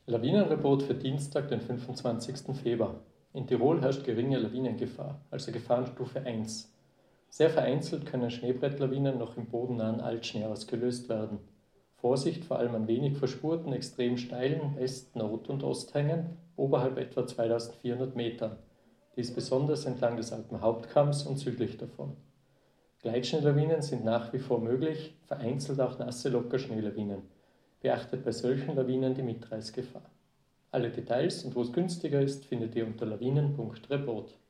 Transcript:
Lawinenreport für Dienstag, den 25. Februar. In Tirol herrscht geringe Lawinengefahr, also Gefahrenstufe 1. Sehr vereinzelt können Schneebrettlawinen noch im bodennahen Altschnee ausgelöst werden. Vorsicht vor allem an wenig verspurten, extrem steilen West-, Nord- und Osthängen oberhalb etwa 2400 Metern. Dies besonders entlang des Alpenhauptkamms und südlich davon. Gleitschneelawinen sind nach wie vor möglich, vereinzelt auch nasse Lockerschneelawinen. Beachtet bei solchen Lawinen die Mitreißgefahr. Alle Details und wo es günstiger ist, findet ihr unter lawinen.report.